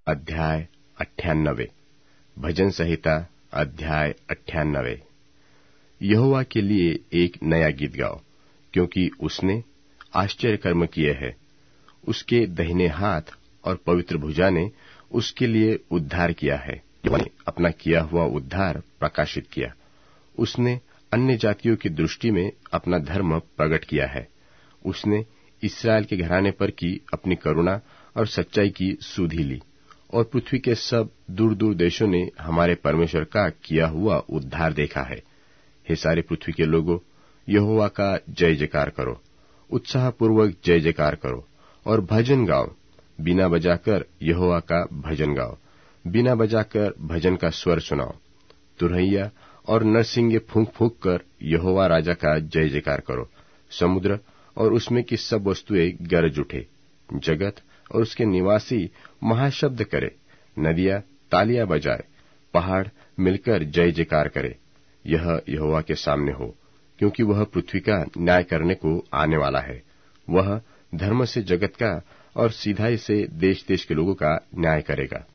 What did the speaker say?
अध्याय 98। भजन संहिता अध्याय 98। यहोवा के लिए एक नया गीत गाओ, क्योंकि उसने आश्चर्य कर्म किए हैं। उसके दाहिने हाथ और पवित्र भुजा ने उसके लिए उद्धार किया है। यहोवा ने अपना किया हुआ उद्धार प्रकाशित किया। उसने अन्य जातियों की दृष्टि में अपना धर्म प्रकट किया है। उसने इस्राएल के घराने पर की अपनी करुणा और सच्चाई की सुधि ली, और पृथ्वी के सब दूर दूर देशों ने हमारे परमेश्वर का किया हुआ उद्धार देखा है। हे सारे पृथ्वी के लोगों, यहोवा का जय जयकार करो, उत्साहपूर्वक जय जयकार करो और भजन गाओ। बीना बजाकर यहोवा का भजन गाओ, बीना बजाकर भजन का स्वर सुनाओ। तुरहैया और नरसिंगे फूंक फूंक कर यहोवा राजा का जय जयकार करो। समुद्र और उसमें की सब वस्तुएं गरज उठे। जगत और उसके निवासी महाशब्द करे। नदियां तालियां बजाए, पहाड़ मिलकर जय जयकार करे। यह यहोवा के सामने हो, क्योंकि वह पृथ्वी का न्याय करने को आने वाला है। वह धर्म से जगत का और सीधाई से देश देश के लोगों का न्याय करेगा।